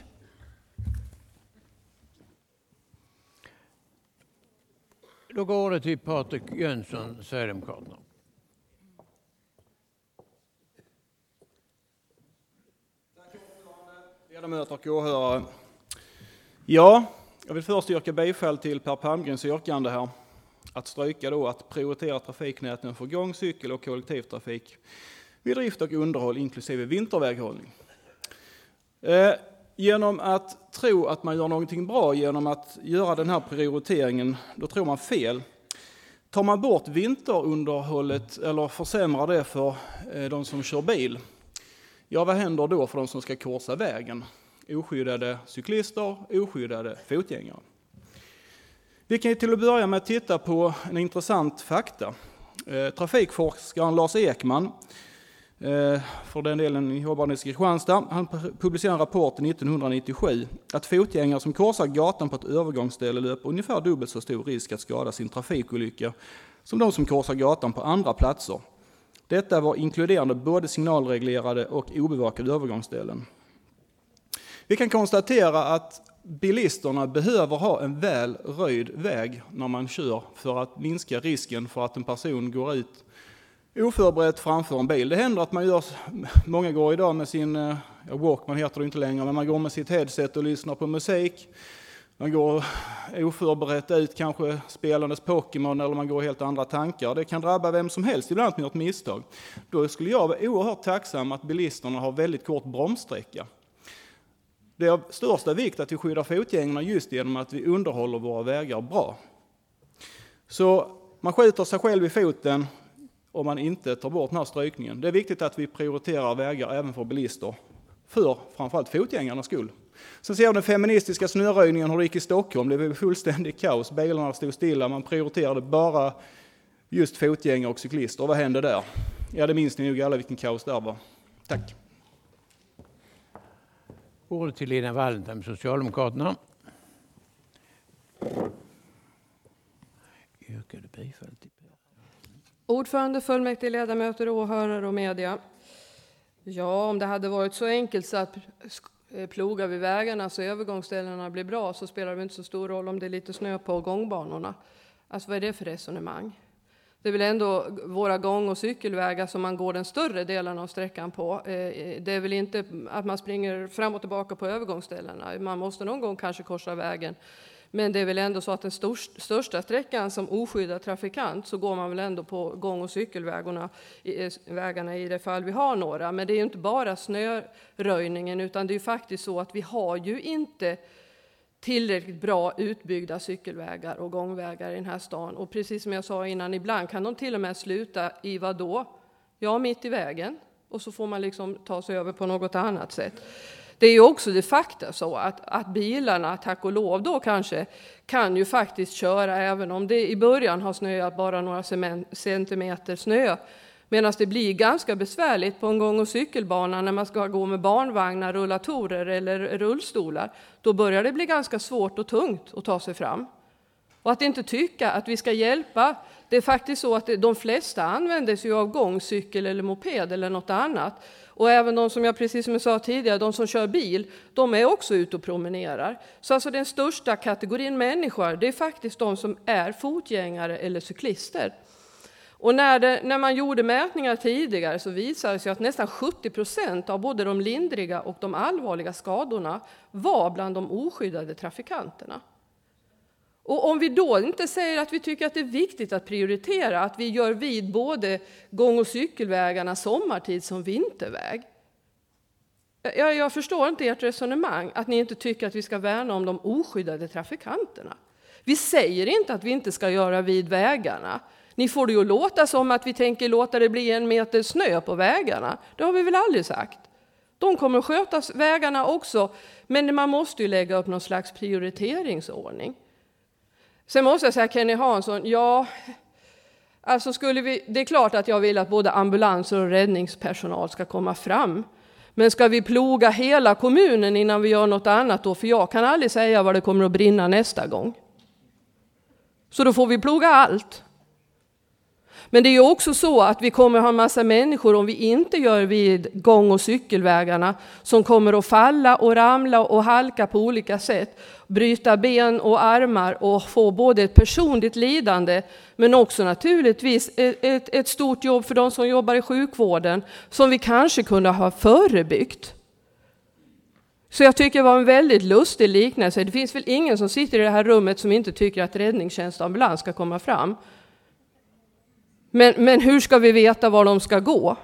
[SPEAKER 1] Då går det till Patrik Jönsson, Sverigedemokraterna.
[SPEAKER 6] Ledamöter och åhörare. Ja, jag vill först yrka bifall till Per Palmgrens yrkande här. Att stryka då att prioritera trafiknäten för gång-, cykel- och kollektivtrafik vid drift och underhåll inklusive vinterväghållning. Genom att tro att man gör någonting bra genom att göra den här prioriteringen, då tror man fel. Tar man bort vinterunderhållet eller försämrar det för de som kör bil, ja, vad händer då för de som ska korsa vägen? Oskyddade cyklister, oskyddade fotgängare. Vi kan till att börja med titta på en intressant fakta. Trafikforskaren Lars Ekman, för den delen jobbar i Kristianstad, han publicerade en rapport 1997 att fotgängare som korsar gatan på ett övergångsställe löper ungefär dubbelt så stor risk att skada sin trafikolycka som de som korsar gatan på andra platser. Detta var inkluderande både signalreglerade och obevakade övergångsställen. Vi kan konstatera att bilisterna behöver ha en väl röjd väg när man kör för att minska risken för att en person går ut oförberett framför en bil. Det händer att man gör, många går idag med sin Walkman heter det inte längre, men man går med sitt headset och lyssnar på musik. man går oförberett ut, kanske spelandes Pokémon, eller man går helt andra tankar. Det kan drabba vem som helst, ibland med något misstag. Då skulle jag vara oerhört tacksam att bilisterna har väldigt kort bromssträcka. Det är av största vikt att vi skyddar fotgängarna just genom att vi underhåller våra vägar bra. Så man skjuter sig själv i foten om man inte tar bort den här strykningen. Det är viktigt att vi prioriterar vägar även för bilister, för framförallt fotgängarnas skull. Sen ser vi den feministiska snöröjningen hur det gick i Stockholm. Det var fullständigt kaos. Bilarna stod stilla. Man prioriterade bara just fotgängare och cyklister. Och vad hände där? Ja, det minns ni nog alla vilken kaos där var. Tack.
[SPEAKER 1] Ordet till Lena Wallentheim, Socialdemokraterna. Yrkade bifall till.
[SPEAKER 9] Ordförande, fullmäktige, ledamöter, åhörare och media. Ja, om det hade varit så enkelt så att plogar vi vägarna så övergångsställena blir bra, så spelar det inte så stor roll om det är lite snö på gångbanorna. Alltså vad är det för resonemang? Det är väl ändå våra gång- och cykelvägar som man går den större delen av sträckan på. Det är väl inte att man springer fram och tillbaka på övergångsställena. Man måste någon gång kanske korsa vägen. Men det är väl ändå så att den största sträckan som oskyddad trafikant, så går man väl ändå på gång- och cykelvägarna i det fall vi har några. Men det är ju inte bara snöröjningen, utan det är ju faktiskt så att vi har ju inte tillräckligt bra utbyggda cykelvägar och gångvägar i den här stan. Och precis som jag sa innan, ibland kan de till och med sluta i vad då? Ja, mitt i vägen. Och så får man liksom ta sig över på något annat sätt. Det är ju också de facto så att bilarna, tack och lov då kanske, kan ju faktiskt köra även om det i början har snöat bara några centimeter snö. Medan det blir ganska besvärligt på en gång- och cykelbana när man ska gå med barnvagnar, rullatorer eller rullstolar. Då börjar det bli ganska svårt och tungt att ta sig fram. Och att inte tycka att vi ska hjälpa. Det är faktiskt så att de flesta använder sig av gångcykel eller moped eller något annat. Och även de som precis som jag sa tidigare, de som kör bil, de är också ute och promenerar. Så alltså den största kategorin människor, det är faktiskt de som är fotgängare eller cyklister. Och när man gjorde mätningar tidigare så visade det sig att nästan 70% av både de lindriga och de allvarliga skadorna var bland de oskyddade trafikanterna. Och om vi då inte säger att vi tycker att det är viktigt att prioritera, att vi gör vid både gång- och cykelvägarna sommartid som vinterväg. Jag förstår inte ert resonemang, att ni inte tycker att vi ska värna om de oskyddade trafikanterna. Vi säger inte att vi inte ska göra vid vägarna. Ni får det ju låta som att vi tänker låta det bli 1 meter snö på vägarna. Det har vi väl aldrig sagt. De kommer att sköta vägarna också, men man måste ju lägga upp någon slags prioriteringsordning. Sen måste jag säga, Kenny Hansson, ja, alltså det är klart att jag vill att både ambulanser och räddningspersonal ska komma fram. Men ska vi ploga hela kommunen innan vi gör något annat då? För jag kan aldrig säga vad det kommer att brinna nästa gång. Så då får vi ploga allt. Men det är ju också så att vi kommer ha en massa människor, om vi inte gör vid gång- och cykelvägarna, som kommer att falla och ramla och halka på olika sätt, bryta ben och armar och få både ett personligt lidande men också naturligtvis ett stort jobb för de som jobbar i sjukvården som vi kanske kunde ha förebyggt. Så jag tycker det var en väldigt lustig liknelse. Det finns väl ingen som sitter i det här rummet som inte tycker att räddningstjänst och ambulans ska komma fram. Men hur ska vi veta var de ska gå?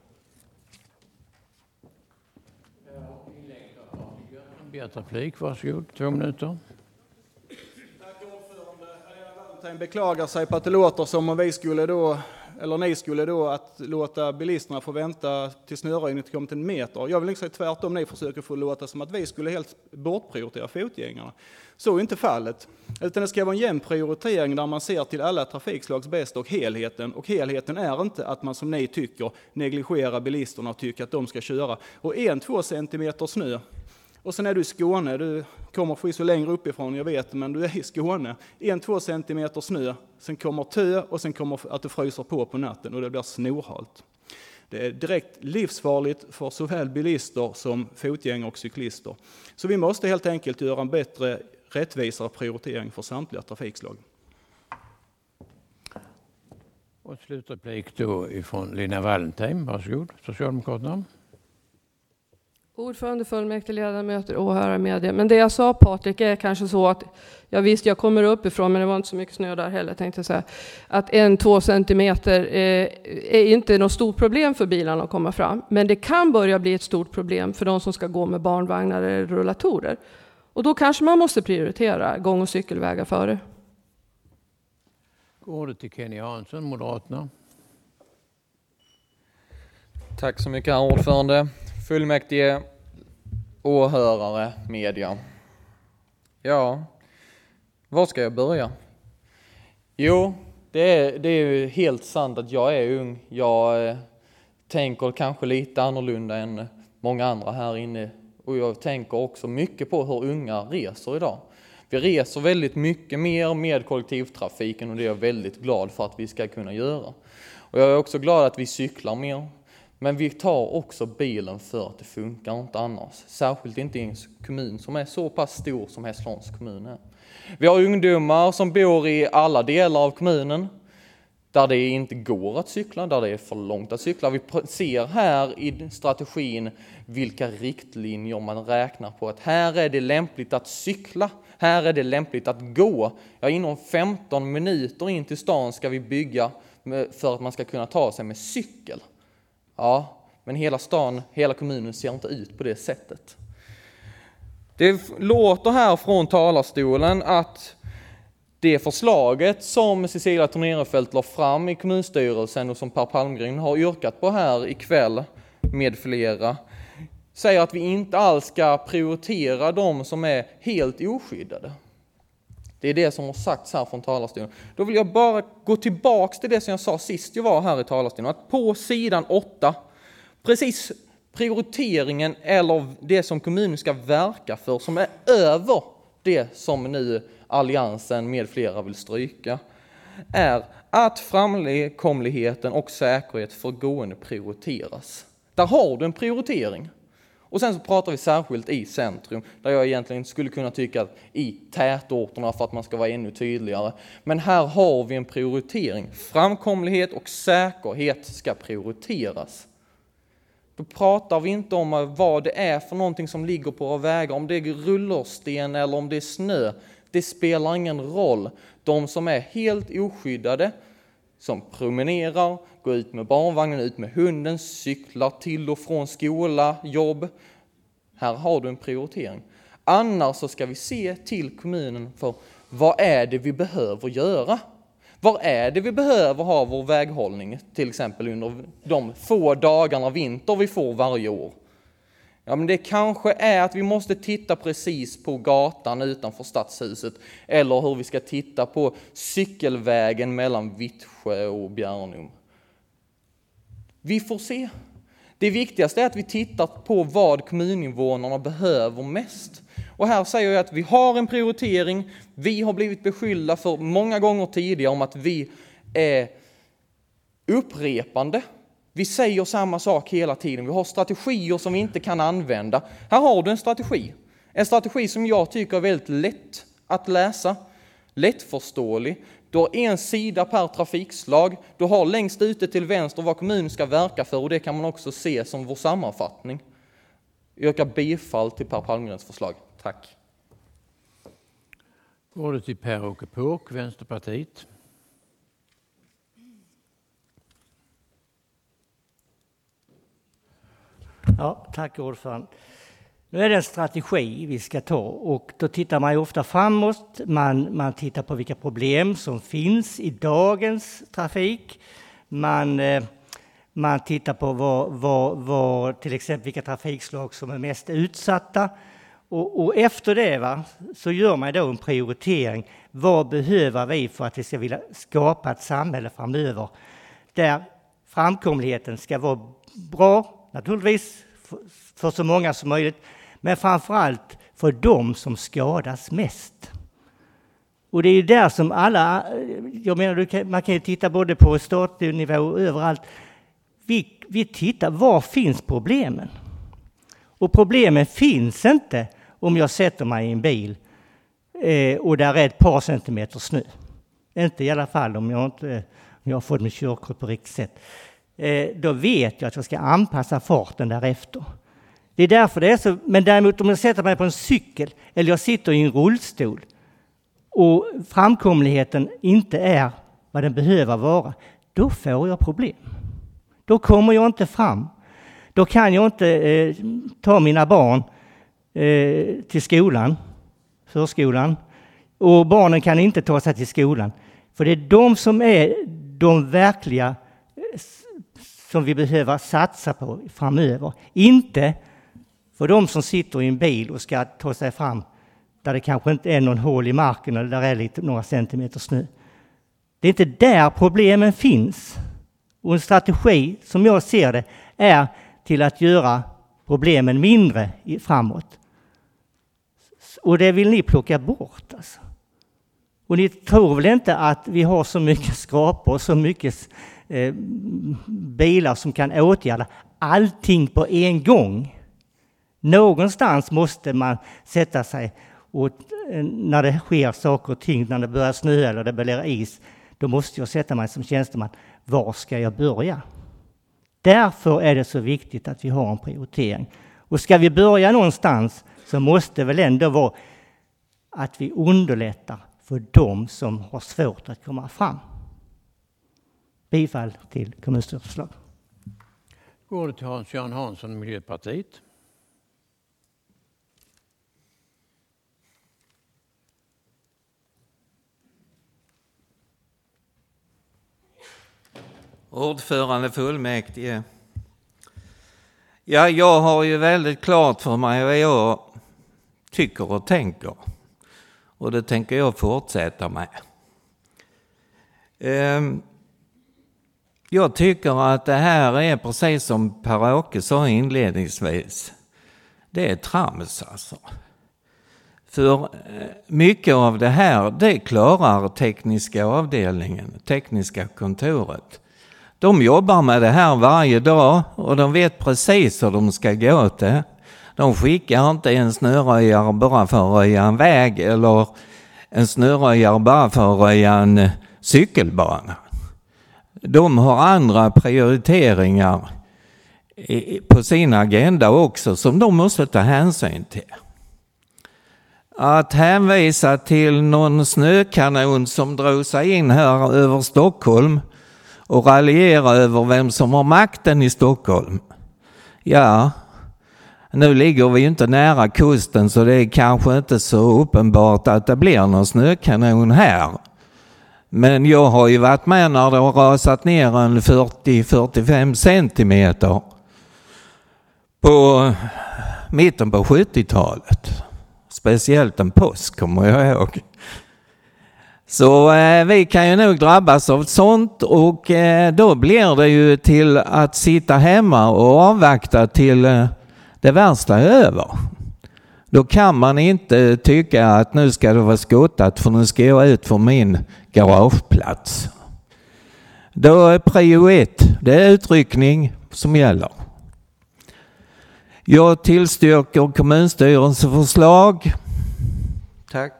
[SPEAKER 1] Replik, varsågod. 2 minuter.
[SPEAKER 6] Tack ordförande. Wallentheim beklagar sig på att det låter som om ni skulle då att låta bilisterna få vänta till snöröjningen kommer till 1 meter. Jag vill säga tvärtom, ni försöker få låta som att vi skulle helt bortprioritera fotgängarna. Så är inte fallet. Utan det ska vara en jämn prioritering där man ser till alla trafikslags bästa och helheten. Och helheten är inte att man som ni tycker negligerar bilisterna och tycker att de ska köra. Och 1-2 centimeter snö. Och sen är du i Skåne, du kommer förvisso längre uppifrån, jag vet, men du är i Skåne. 1-2 centimeter snö, sen kommer tö och sen kommer att det fryser på natten och det blir snorhalt. Det är direkt livsfarligt för såväl bilister som fotgängare och cyklister. Så vi måste helt enkelt göra en bättre, rättvisare prioritering för samtliga trafikslag.
[SPEAKER 1] Och slutreplik då ifrån Lena Wallentheim, varsågod, Socialdemokraterna.
[SPEAKER 9] Ordförande, fullmäktige, ledamöter, åhörare, media. Men det jag sa, Patrik, är kanske så att jag kommer uppifrån, men det var inte så mycket snö där heller, tänkte jag säga. Att 1-2 centimeter är inte något stort problem för bilarna att komma fram. Men det kan börja bli ett stort problem för de som ska gå med barnvagnar eller rullatorer. Och då kanske man måste prioritera gång- och cykelvägar före.
[SPEAKER 1] Går det till Kenny Hansson, Moderaterna.
[SPEAKER 12] Tack så mycket, herr ordförande. Fullmäktige, åhörare, media. Ja, var ska jag börja? Jo, det är ju helt sant att jag är ung. Jag tänker kanske lite annorlunda än många andra här inne. Och jag tänker också mycket på hur unga reser idag. Vi reser väldigt mycket mer med kollektivtrafiken och det är jag väldigt glad för att vi ska kunna göra. Och jag är också glad att vi cyklar mer. Men vi tar också bilen för att det funkar inte annars. Särskilt inte i en kommun som är så pass stor som Hässleholms kommun är. Vi har ungdomar som bor i alla delar av kommunen. Där det inte går att cykla, där det är för långt att cykla. Vi ser här i strategin vilka riktlinjer man räknar på. Att här är det lämpligt att cykla, här är det lämpligt att gå. Ja, inom 15 minuter in till stan ska vi bygga för att man ska kunna ta sig med cykel. Ja, men hela stan, hela kommunen ser inte ut på det sättet. Det låter här från talarstolen att det förslaget som Cecilia Tornerefelt la fram i kommunstyrelsen och som Per Palmgren har yrkat på här ikväll med flera säger att vi inte alls ska prioritera de som är helt oskyddade. Det är det som har sagts här från talarstolen. Då vill jag bara gå tillbaks till det som jag sa sist jag var här i talarstolen. Att på sidan 8, precis prioriteringen eller det som kommunen ska verka för som är över det som nu alliansen med flera vill stryka, är att framkomligheten och säkerhet för gående prioriteras. Där har du en prioritering. Och sen så pratar vi särskilt i centrum, där jag egentligen skulle kunna tycka att i tätorterna för att man ska vara ännu tydligare. Men här har vi en prioritering. Framkomlighet och säkerhet ska prioriteras. Då pratar vi inte om vad det är för någonting som ligger på våra vägar, om det är rullersten eller om det är snö. Det spelar ingen roll. De som är helt oskyddade, som promenerar, går ut med barnvagnen, ut med hunden, cyklar till och från skola, jobb. Här har du en prioritering. Annars så ska vi se till kommunen för vad är det vi behöver göra? Var är det vi behöver ha vår väghållning, till exempel under de få dagarna vinter vi får varje år? Ja, men det kanske är att vi måste titta precis på gatan utanför stadshuset eller hur vi ska titta på cykelvägen mellan Vittsjö och Bjärnum. Vi får se. Det viktigaste är att vi tittar på vad kommuninvånarna behöver mest. Och här säger jag att vi har en prioritering. Vi har blivit beskyllda för många gånger tidigare om att vi är upprepande. Vi säger samma sak hela tiden. Vi har strategier som vi inte kan använda. Här har du en strategi. En strategi som jag tycker är väldigt lätt att läsa. Lättförståelig. Du har en sida per trafikslag. Du har längst ute till vänster vad kommunen ska verka för. Och det kan man också se som vår sammanfattning. Jag yrkar bifall till Per Palmgrens förslag. Tack.
[SPEAKER 1] Ordet till Per-Åke Påk, Vänsterpartiet.
[SPEAKER 5] Ja, tack ordförande. Nu är det en strategi vi ska ta och då tittar man ju ofta framåt. Man tittar på vilka problem som finns i dagens trafik. Man tittar på vad till exempel vilka trafikslag som är mest utsatta. Och efter det så gör man då en prioritering. Vad behöver vi för att vi ska vilja skapa ett samhälle framöver där framkomligheten ska vara bra, naturligtvis för så många som möjligt, men framförallt för de som skadas mest. Och det är ju där som alla, jag menar man kan ju titta både på statlig nivå och överallt. Vi tittar, var finns problemen? Och problemen finns inte om jag sätter mig i en bil och där är ett par centimeter snö. Inte i alla fall om jag har fått min körkort på riktigt sätt. Då vet jag att jag ska anpassa farten därefter. Det är därför det är så. Men däremot om jag sätter mig på en cykel eller jag sitter i en rullstol och framkomligheten inte är vad den behöver vara, då får jag problem. Då kommer jag inte fram. Då kan jag inte ta mina barn till skolan, förskolan. Och barnen kan inte ta sig till skolan. För det är de som är de verkliga som vi behöver satsa på framöver. Inte för de som sitter i en bil och ska ta sig fram där det kanske inte är någon hål i marken eller där är lite några centimeter snö. Det är inte där problemen finns. Och en strategi som jag ser det är till att göra problemen mindre framåt. Och det vill ni plocka bort alltså. Och ni tror väl inte att vi har så mycket skrapor och så mycket bilar som kan åtgärda allting på en gång. Någonstans måste man sätta sig och när det sker saker och ting, när det börjar snö eller det blir is, då måste jag sätta mig som tjänsteman. Var ska jag börja? Därför är det så viktigt att vi har en prioritering. Och ska vi börja någonstans så måste väl ändå vara att vi underlättar för de som har svårt att komma fram. Bifall till kommunstyrelseförslag.
[SPEAKER 1] Går det till Hans-Göran Hansson, Miljöpartiet.
[SPEAKER 7] Ordförande fullmäktige. Ja, jag har ju väldigt klart för mig vad jag tycker och tänker. Och det tänker jag fortsätta med. Jag tycker att det här är precis som Per-Åke sa inledningsvis. Det är trams alltså. För mycket av det här, det klarar tekniska avdelningen, tekniska kontoret. De jobbar med det här varje dag och de vet precis hur de ska gå åt det. De skickar inte en snöröjare bara för att röja en väg eller en snöröjare bara för att röja en cykelbana. De har andra prioriteringar på sin agenda också som de måste ta hänsyn till. Att hänvisa till någon snökanon som drog sig in här över Stockholm och raljera över vem som har makten i Stockholm. Ja, nu ligger vi inte nära kusten så det är kanske inte så uppenbart att det blir någon snökanon här. Men jag har ju varit med när det har rasat ner en 40-45 centimeter på mitten på 70-talet. Speciellt en påsk kommer jag ihåg. Så vi kan ju nog drabbas av sånt och då blir det ju till att sitta hemma och avvakta till det värsta är över. Då kan man inte tycka att nu ska det vara skottat för nu ska jag ut för min garageplats. Då är prio 1, det är utryckning som gäller. Jag tillstyrker kommunstyrelsens förslag. Tack.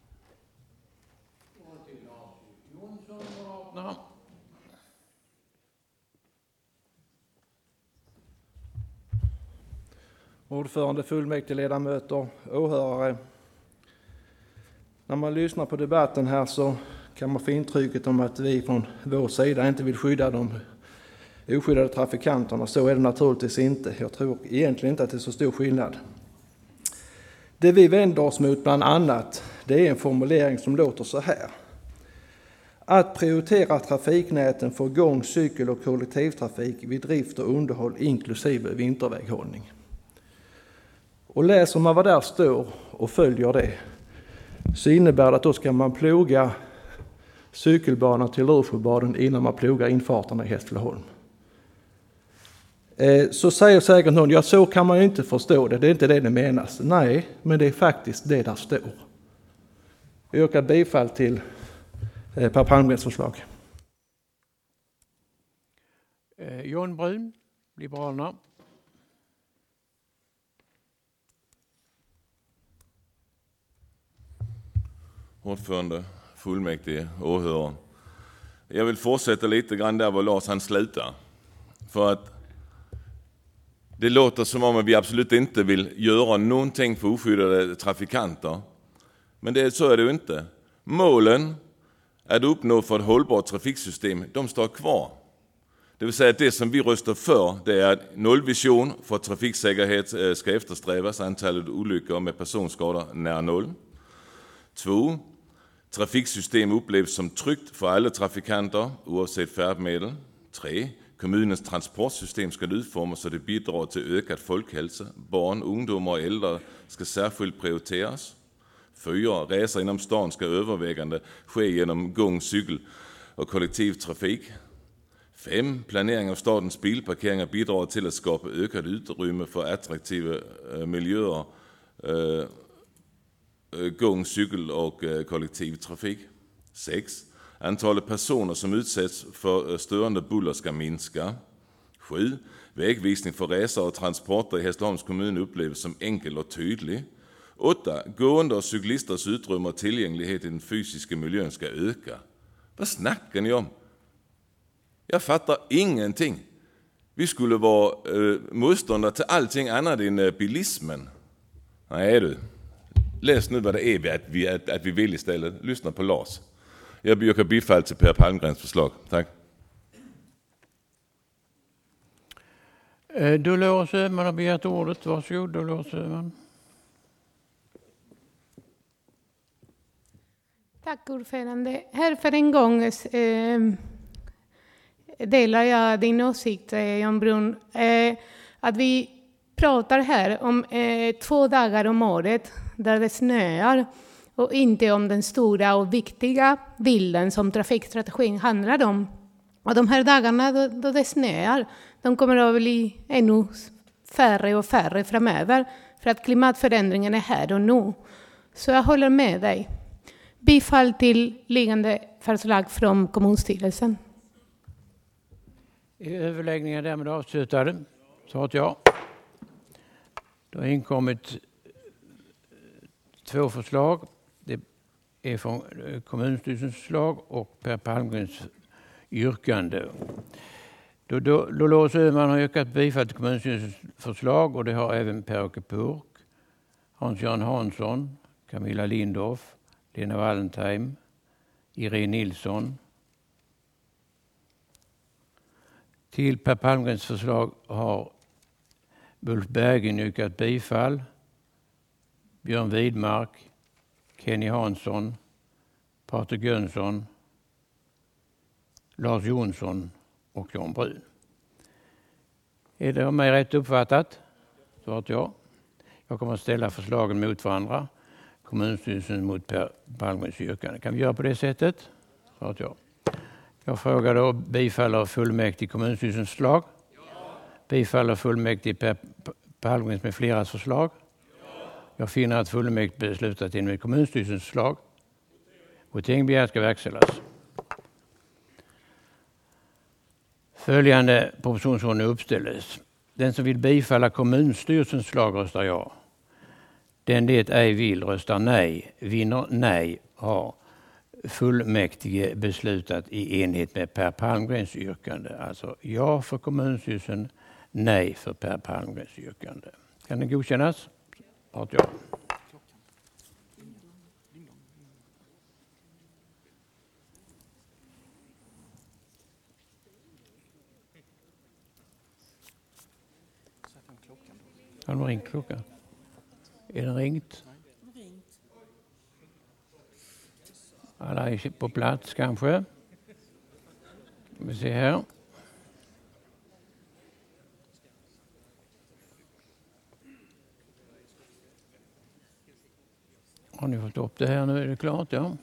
[SPEAKER 6] Ordförande, fullmäktige, ledamöter, åhörare. När man lyssnar på debatten här så kan man få intrycket om att vi från vår sida inte vill skydda de oskyddade trafikanterna. Så är det naturligtvis inte. Jag tror egentligen inte att det är så stor skillnad. Det vi vänder oss mot bland annat, det är en formulering som låter så här. Att prioritera trafiknäten för gång-, cykel- och kollektivtrafik vid drift och underhåll inklusive vinterväghållning. Och läser man vad där står och följer det så innebär det att då ska man ploga cykelbanan till Rosjöbaden innan man plogar infarterna i Hässleholm. Så säger säkert någon, ja så kan man ju inte förstå det, det är inte det menas. Nej, men det är faktiskt det där står. Jag yrkar bifall till Per Palmgrens förslag.
[SPEAKER 1] John Brun, Liberalerna.
[SPEAKER 13] Ordförande, fullmäktige, åhörare. Jag vill fortsätta lite grann där var Lars han slutar. För att Det låter som om vi absolut inte vill göra någonting för oskyddade trafikanter. Men så är det ju inte. Målen att uppnå för ett hållbart trafiksystem, de står kvar. Det vill säga att det som vi röstar för, det är nollvision för trafiksäkerhet ska eftersträvas, antalet olyckor med personskador nära 0. 2. Trafiksystem upplevs som tryggt för alla trafikanter oavsett färdmedel. 3. Kommunens transportsystem ska utformas så det bidrar till ökad folkhälsa. Barn, ungdomar och äldre ska särskilt prioriteras. 4. Resor inom stan ska övervägande ske genom gång-, cykel- och kollektivtrafik. 5. Planering av statens bilparkeringar bidrar till att skapa ökat utrymme för attraktiva miljöer, gång-, cykel- och kollektivtrafik. 6. Antalet personer som utsätts för störande buller ska minska. 7. Vägvisning för resor och transporter i Hässleholms kommun upplevs som enkel och tydlig. 8. Gående och cyklisters utrymme och tillgänglighet i den fysiska miljön ska öka. Vad snackar ni om? Jag fattar ingenting. Vi skulle vara motståndare till allting annat än bilismen. Nej du. Läs nu vad det är att vi vill istället. Lyssna på Lars. Jag yrkar bifall till Per Palmgrens förslag. Tack.
[SPEAKER 1] Dolores Öhman har begärt ordet. Varsågod, Dolores Öhman.
[SPEAKER 4] Tack ordförande. Här för en gång delar jag din åsikt, Jan Brun, att vi pratar här om 2 dagar om året där det snöar och inte om den stora och viktiga bilden som trafikstrategin handlar om. Och de här dagarna då det snöar, de kommer att bli ännu färre och färre framöver för att klimatförändringen är här och nu. Så jag håller med dig. Bifall till liggande förslag från kommunstyrelsen.
[SPEAKER 1] Är överläggningen därmed avslutade? Så att ja. Det har inkommit 2 förslag. Det är från kommunstyrelsens förslag och Per Palmgrens yrkande. Dolores Öhman har yrkat bifall till kommunstyrelsens förslag och det har även Per-Åke Purk, Hans-Göran Hansson, Camilla Lindorff, Lena Wallentheim, Irene Nilsson. Till Per Palmgrens förslag har Ulf Berggren yrkat bifall, Björn Widmark, Kenny Hansson, Patrik Jönsson, Lars Jonsson och Jan Brun. Är det av mig rätt uppfattat? Så att ja. Jag kommer att ställa förslagen mot varandra. Kommunstyrelsen mot Per Palmgrens yrkande. Kan vi göra på det sättet? Så att ja. Jag frågar då, bifaller fullmäktige kommunstyrelsens förslag? Ja. Bifaller fullmäktige Per Palmgrens med fleras förslag? Ja. Jag finner att fullmäktige beslutat enligt kommunstyrelsens förslag. Votering begärt ska verkställas. Följande propositionsordning uppställes. Den som vill bifalla kommunstyrelsens förslag röstar ja. Den det ej vill röstar nej. Vinner nej har fullmäktige beslutat i enhet med Per Palmgrens yrkande. Alltså ja för kommunstyrelsen, nej för Per Palmgrens yrkande. Kan det godkännas? Ja. Har du ringt klockan? Är den ringt? Alla är på plats kanske. Vi ser här. Har ni fått upp det här nu? Är det klart? Ja.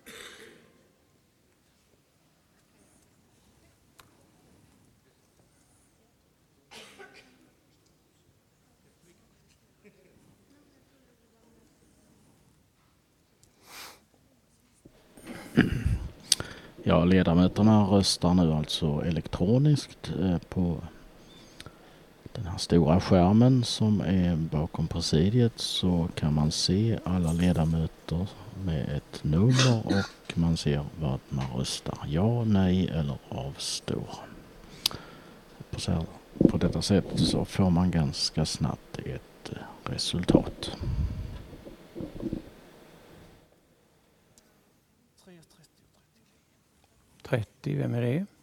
[SPEAKER 14] Ja, ledamöterna röstar nu alltså elektroniskt på den här stora skärmen som är bakom presidiet, så kan man se alla ledamöter med ett nummer och man ser vad man röstar. Ja, nej eller avstår. Hoppas på detta sätt så får man ganska snabbt ett resultat.
[SPEAKER 1] 30, vem är det?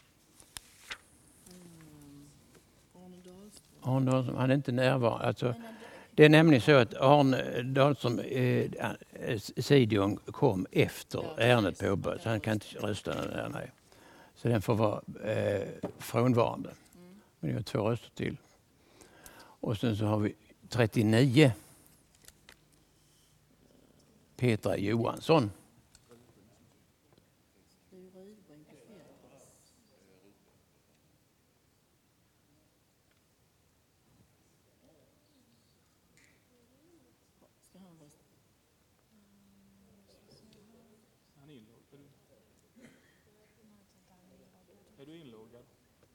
[SPEAKER 1] Arne Dahlström, han är inte närvarande. Alltså, det är nämligen så att Arne Dahlström, Sidion kom efter ärendet påbörjades, så han kan inte rösta där, nej. Så den får vara frånvarande. Men det är 2 röster till. Och sen så har vi 39. Petra Johansson.
[SPEAKER 6] Är du inloggad?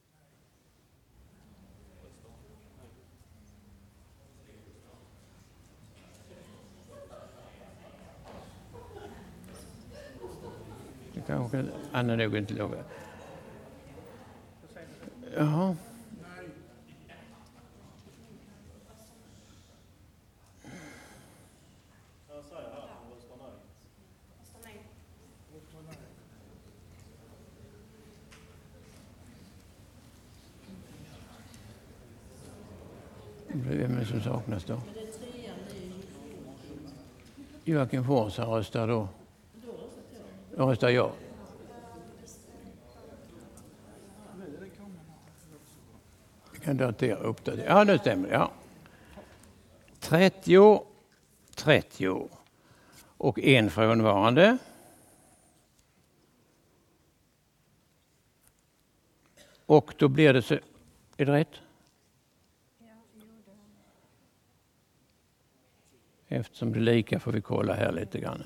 [SPEAKER 1] Kanske han är nog inte loggad. Jaha. Vem är det som saknas då? Joakim Fors, han röstar då. Jag röstar ja. Jag kan datera upp det. Ja, det stämmer. Ja. 30 och en frånvarande. Och då blir det så... Är det rätt? Eftersom det är lika får vi kolla här lite grann.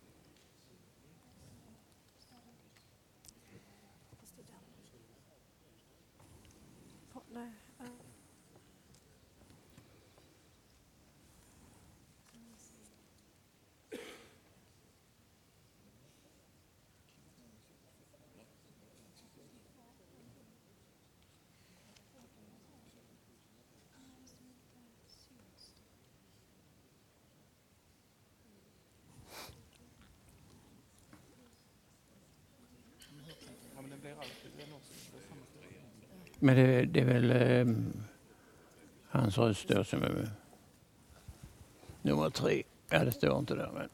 [SPEAKER 1] Men det är väl hans röst då som är nummer 3. Ja, det står inte där. Men.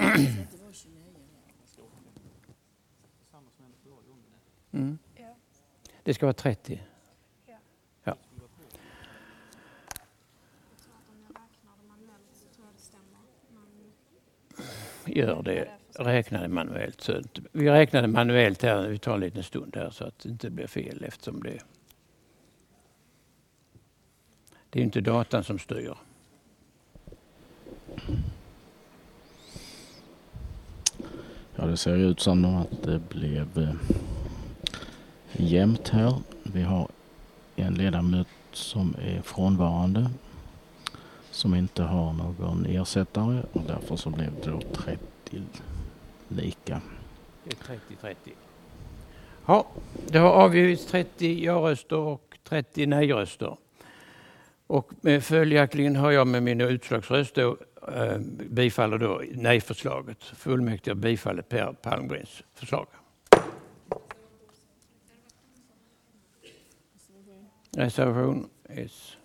[SPEAKER 1] Mm. Det ska vara 30. Ja. Gör det. Räknade manuellt. Så vi räknade manuellt här. Vi tar en liten stund här så att det inte blir fel eftersom det är inte datan som styr.
[SPEAKER 14] Ja, det ser ut som att det blev jämnt här. Vi har en ledamot som är frånvarande som inte har någon ersättare och därför så blev det då 30 lika.
[SPEAKER 1] Det är 30-30. Ja, det har avgivits 30 ja-röster och 30 nej-röster. Och följaktligen har jag med mina utslagsröst då, bifaller då nej-förslaget. Fullmäktige bifaller Per Palmgrens förslag. Reservation S.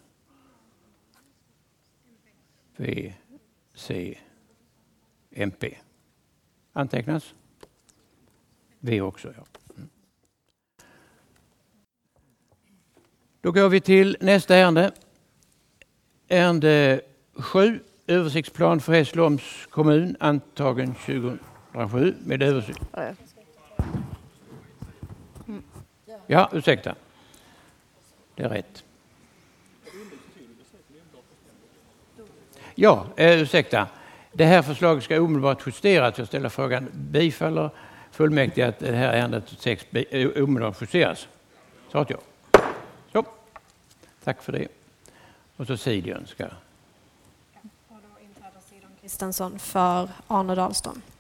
[SPEAKER 1] V. C. MP. Antecknas? V också, ja. Då går vi till nästa ärende. Ärende 7. Översiktsplan för Hässleholms kommun antagen 2007 med översikt. Ja, ursäkta. Det är rätt. Ja, ursäkta. Det här förslaget ska omedelbart justeras. Jag ställer frågan, bifaller fullmäktige att det här ärendet 6 omedelbart justeras? Så att jag. Så. Tack för det. Och så Sidion ska.
[SPEAKER 15] Och då inträder Sidon Kristensson för Arne Dahlström.